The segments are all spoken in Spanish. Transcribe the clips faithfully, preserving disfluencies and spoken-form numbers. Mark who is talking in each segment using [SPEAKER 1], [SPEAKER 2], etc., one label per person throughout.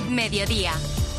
[SPEAKER 1] Mediodía.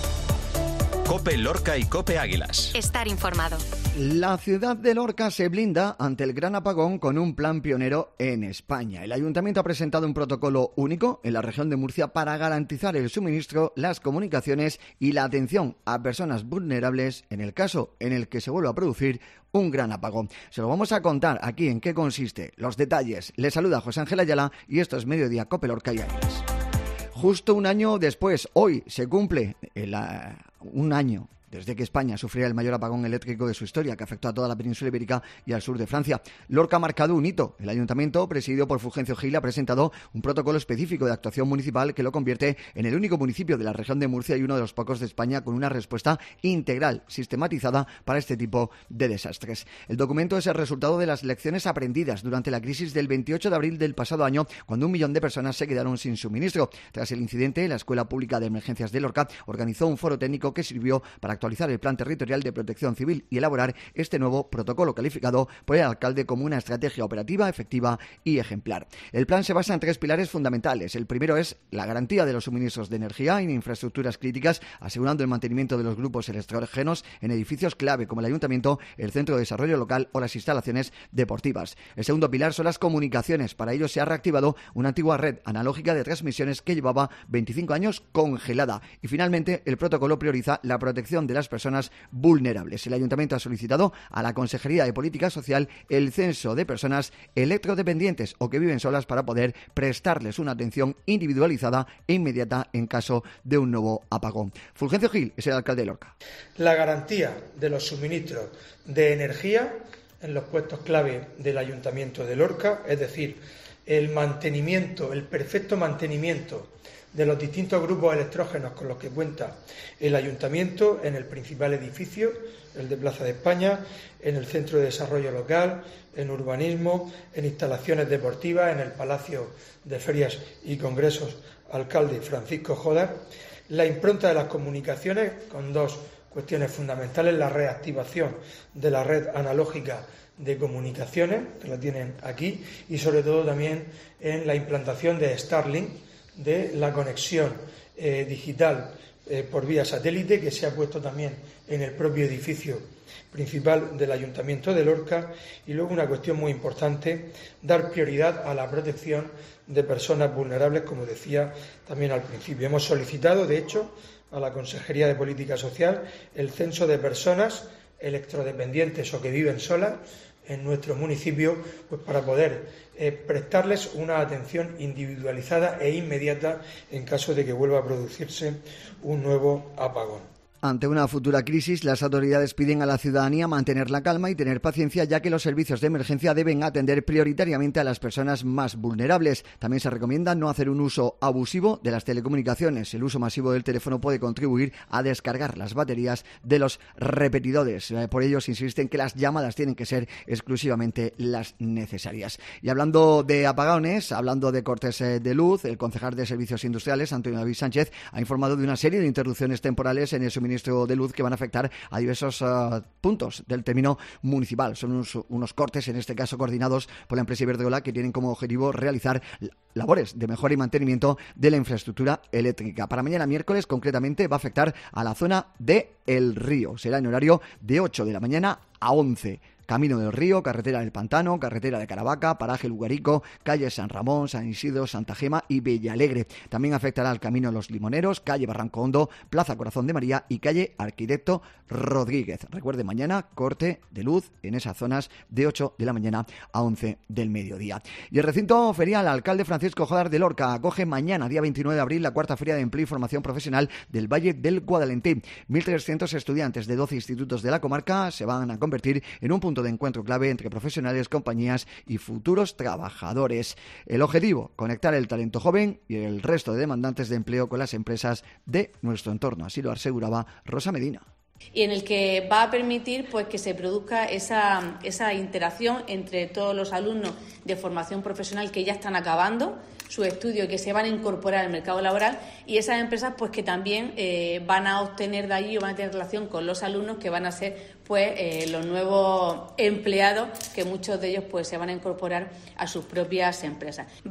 [SPEAKER 2] COPE Lorca y COPE Águilas.
[SPEAKER 1] Estar informado.
[SPEAKER 3] La ciudad de Lorca se blinda ante el gran apagón con un plan pionero en España. El Ayuntamiento ha presentado un protocolo único en la región de Murcia para garantizar el suministro, las comunicaciones y la atención a personas vulnerables en el caso en el que se vuelva a producir un gran apagón. Se lo vamos a contar aquí en qué consiste, los detalles. Les saluda José Ángel Ayala y esto es Mediodía COPE Lorca y Águilas. Justo un año después, hoy se cumple el, uh, un año desde que España sufriera el mayor apagón eléctrico de su historia, que afectó a toda la península ibérica y al sur de Francia. Lorca ha marcado un hito. El Ayuntamiento, presidido por Fulgencio Gil, ha presentado un protocolo específico de actuación municipal que lo convierte en el único municipio de la región de Murcia y uno de los pocos de España con una respuesta integral, sistematizada para este tipo de desastres. El documento es el resultado de las lecciones aprendidas durante la crisis del veintiocho de abril del pasado año, cuando un millón de personas se quedaron sin suministro. Tras el incidente, la Escuela Pública de Emergencias de Lorca organizó un foro técnico que sirvió para actualizar el Plan Territorial de Protección Civil y elaborar este nuevo protocolo calificado por el alcalde como una estrategia operativa, efectiva y ejemplar. El plan se basa en tres pilares fundamentales. El primero es la garantía de los suministros de energía en infraestructuras críticas, asegurando el mantenimiento de los grupos electrógenos en edificios clave como el Ayuntamiento, el Centro de Desarrollo Local o las instalaciones deportivas. El segundo pilar son las comunicaciones. Para ello se ha reactivado una antigua red analógica de transmisiones que llevaba veinticinco años congelada. Y finalmente, el protocolo prioriza la protección de las personas vulnerables. El Ayuntamiento ha solicitado a la Consejería de Política Social el censo de personas electrodependientes o que viven solas para poder prestarles una atención individualizada e inmediata en caso de un nuevo apagón. Fulgencio Gil es el alcalde de Lorca.
[SPEAKER 4] La garantía de los suministros de energía en los puestos clave del Ayuntamiento de Lorca, es decir, el mantenimiento, el perfecto mantenimiento de los distintos grupos electrógenos con los que cuenta el Ayuntamiento en el principal edificio, el de Plaza de España, en el Centro de Desarrollo Local, en urbanismo, en instalaciones deportivas, en el Palacio de Ferias y Congresos Alcalde Francisco Jodar, la impronta de las comunicaciones con dos cuestiones fundamentales, la reactivación de la red analógica de comunicaciones, que la tienen aquí, y sobre todo también en la implantación de Starlink, de la conexión eh, digital eh, por vía satélite, que se ha puesto también en el propio edificio principal del Ayuntamiento de Lorca. Y luego una cuestión muy importante, dar prioridad a la protección de personas vulnerables, como decía también al principio. Hemos solicitado, de hecho, a la Consejería de Política Social el censo de personas electrodependientes o que viven solas en nuestro municipio, pues para poder eh, prestarles una atención individualizada e inmediata en caso de que vuelva a producirse un nuevo apagón.
[SPEAKER 3] Ante una futura crisis, las autoridades piden a la ciudadanía mantener la calma y tener paciencia, ya que los servicios de emergencia deben atender prioritariamente a las personas más vulnerables. También se recomienda no hacer un uso abusivo de las telecomunicaciones. El uso masivo del teléfono puede contribuir a descargar las baterías de los repetidores. Por ello, se insiste en que las llamadas tienen que ser exclusivamente las necesarias. Y hablando de apagones, hablando de cortes de luz, el concejal de Servicios Industriales, Antonio David Sánchez, ha informado de una serie de interrupciones temporales en el suministro Ministro de Luz que van a afectar a diversos uh, puntos del término municipal. Son unos, unos cortes, en este caso coordinados por la empresa Iberdrola, que tienen como objetivo realizar labores de mejora y mantenimiento de la infraestructura eléctrica. Para mañana miércoles, concretamente, va a afectar a la zona de El Río. Será en horario de ocho de la mañana a once. Camino del Río, carretera del Pantano, carretera de Caravaca, paraje Lugarico, calle San Ramón, San Isidro, Santa Gema y Villalegre. También afectará al Camino de los Limoneros, calle Barranco Hondo, Plaza Corazón de María y calle Arquitecto Rodríguez. Recuerde, mañana corte de luz en esas zonas de ocho de la mañana a once del mediodía. Y el recinto ferial, alcalde Francisco Jodar de Lorca, acoge mañana, día veintinueve de abril, la cuarta Feria de Empleo y Formación Profesional del Valle del Guadalentín. mil trescientos estudiantes de doce institutos de la comarca se van a convertir en un punto de encuentro clave entre profesionales, compañías y futuros trabajadores. El objetivo, conectar el talento joven y el resto de demandantes de empleo con las empresas de nuestro entorno. Así lo aseguraba Rosa Medina.
[SPEAKER 5] Y en el que va a permitir pues que se produzca esa, esa interacción entre todos los alumnos de formación profesional que ya están acabando su estudio y que se van a incorporar al mercado laboral, y esas empresas pues que también eh, van a obtener de allí o van a tener relación con los alumnos que van a ser pues eh, los nuevos empleados, que muchos de ellos pues se van a incorporar a sus propias empresas. Val-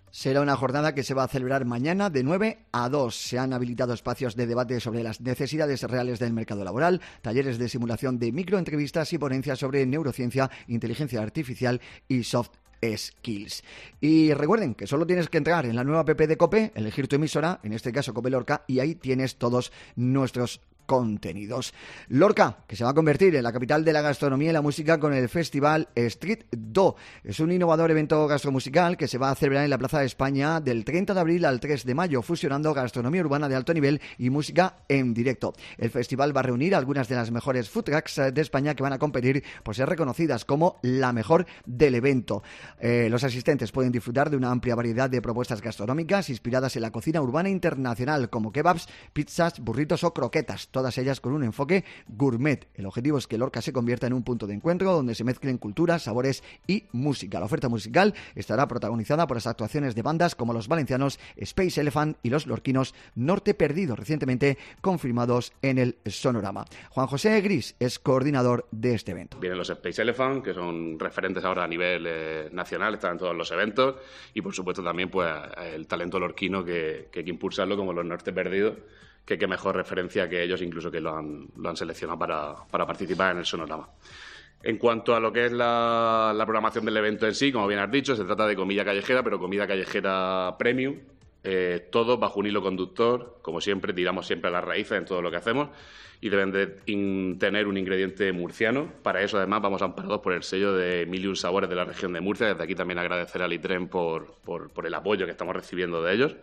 [SPEAKER 3] Será una jornada que se va a celebrar mañana de nueve a dos. Se han habilitado espacios de debate sobre las necesidades reales del mercado laboral, talleres de simulación de microentrevistas y ponencias sobre neurociencia, inteligencia artificial y soft skills. Y recuerden que solo tienes que entrar en la nueva app de COPE, elegir tu emisora, en este caso COPE Lorca, y ahí tienes todos nuestros contenidos. Lorca, que se va a convertir en la capital de la gastronomía y la música con el festival Street Do. Es un innovador evento gastromusical que se va a celebrar en la Plaza de España del treinta de abril al tres de mayo, fusionando gastronomía urbana de alto nivel y música en directo. El festival va a reunir algunas de las mejores food trucks de España que van a competir por ser reconocidas como la mejor del evento. Eh, los asistentes pueden disfrutar de una amplia variedad de propuestas gastronómicas inspiradas en la cocina urbana internacional, como kebabs, pizzas, burritos o croquetas, todas ellas con un enfoque gourmet. El objetivo es que Lorca se convierta en un punto de encuentro donde se mezclen culturas, sabores y música. La oferta musical estará protagonizada por las actuaciones de bandas como los valencianos Space Elephant y los lorquinos Norte Perdido, recientemente confirmados en el Sonorama. Juan José Gris es coordinador de este evento.
[SPEAKER 1] Vienen los Space Elephant, que son referentes ahora a nivel eh, nacional, están en todos los eventos, y por supuesto también pues el talento lorquino que, que hay que impulsarlo, como los Norte Perdidos, que qué mejor referencia que ellos, incluso que lo han, lo han seleccionado para, para participar en el Sonorama. En cuanto a lo que es la, la programación del evento en sí, como bien has dicho, se trata de comida callejera, pero comida callejera premium, eh, todo bajo un hilo conductor. Como siempre, tiramos siempre a las raíces en todo lo que hacemos y deben de in, tener un ingrediente murciano. Para eso, además, vamos amparados por el sello de Mil y un Sabores de la región de Murcia. Desde aquí también agradecer al ITREM por, por, por el apoyo que estamos recibiendo de ellos.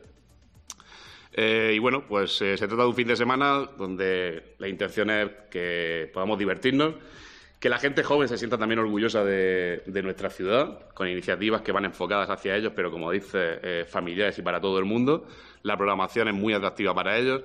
[SPEAKER 1] Eh, y bueno, pues eh, se trata de un fin de semana donde la intención es que podamos divertirnos, que la gente joven se sienta también orgullosa de, de nuestra ciudad, con iniciativas que van enfocadas hacia ellos, pero como dice, eh, familiares y para todo el mundo. La programación es muy atractiva para ellos.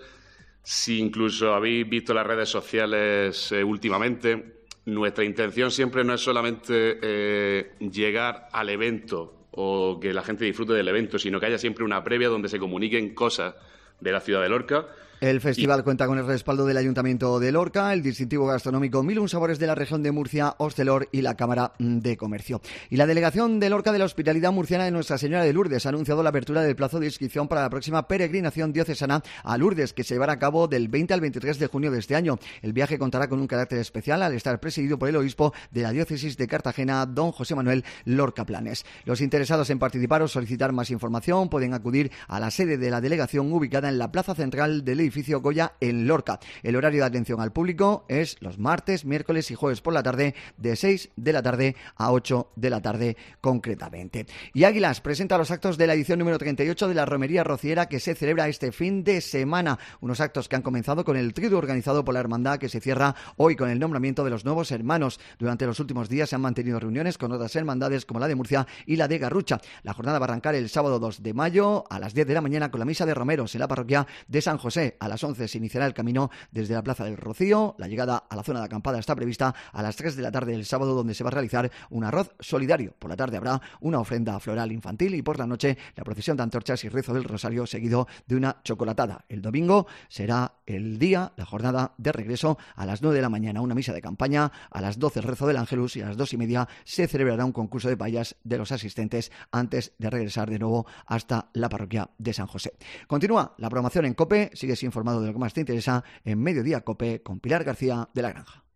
[SPEAKER 1] Si incluso habéis visto las redes sociales eh, últimamente, nuestra intención siempre no es solamente eh, llegar al evento o que la gente disfrute del evento, sino que haya siempre una previa donde se comuniquen cosas de la ciudad de Lorca.
[SPEAKER 3] El festival y... cuenta con el respaldo del Ayuntamiento de Lorca, el distintivo gastronómico Mil y un Sabores de la región de Murcia, Hostelor y la Cámara de Comercio. Y la Delegación de Lorca de la Hospitalidad Murciana de Nuestra Señora de Lourdes ha anunciado la apertura del plazo de inscripción para la próxima peregrinación diocesana a Lourdes, que se llevará a cabo del veinte al veintitrés de junio de este año. El viaje contará con un carácter especial al estar presidido por el obispo de la diócesis de Cartagena, don José Manuel Lorca Planes. Los interesados en participar o solicitar más información pueden acudir a la sede de la delegación ubicada en la plaza central del edificio Goya en Lorca. El horario de atención al público es los martes, miércoles y jueves por la tarde, de seis de la tarde a ocho de la tarde concretamente. Y Águilas presenta los actos de la edición número treinta y ocho de la Romería Rociera, que se celebra este fin de semana. Unos actos que han comenzado con el triduo organizado por la hermandad, que se cierra hoy con el nombramiento de los nuevos hermanos. Durante los últimos días se han mantenido reuniones con otras hermandades como la de Murcia y la de Garrucha. La jornada va a arrancar el sábado dos de mayo a las diez de la mañana con la misa de romeros en la parroquia de San José. A las once se iniciará el camino desde la Plaza del Rocío. La llegada a la zona de acampada está prevista a las tres de la tarde del sábado, donde se va a realizar un arroz solidario. Por la tarde habrá una ofrenda floral infantil y por la noche la procesión de antorchas y rezo del rosario, seguido de una chocolatada. El domingo será el día, la jornada de regreso a las nueve de la mañana, una misa de campaña, a las doce el rezo del Ángelus y a las dos y media se celebrará un concurso de paellas de los asistentes antes de regresar de nuevo hasta la parroquia de San José. Continúa la programación en COPE, sigues informado de lo que más te interesa en Mediodía COPE con Pilar García de la Granja.